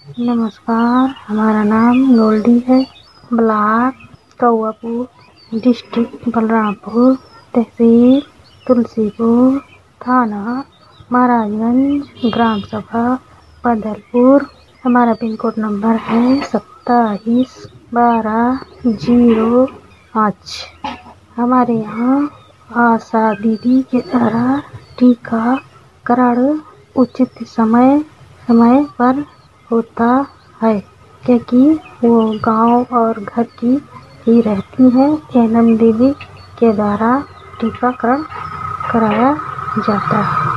नमस्कार, हमारा नाम गोल्डी है। ब्लॉक कौआपुर, डिस्ट्रिक्ट बलरामपुर, तहसील तुलसीपुर, थाना महाराजगंज, ग्राम सभा बदलपुर। हमारा पिन कोड नंबर है 271205। हमारे यहाँ आशा दीदी के द्वारा टीकाकरण उचित समय पर होता है, क्योंकि वो गांव और घर की ही रहती हैं। एनएम दीदी के द्वारा टीकाकरण कराया जाता है।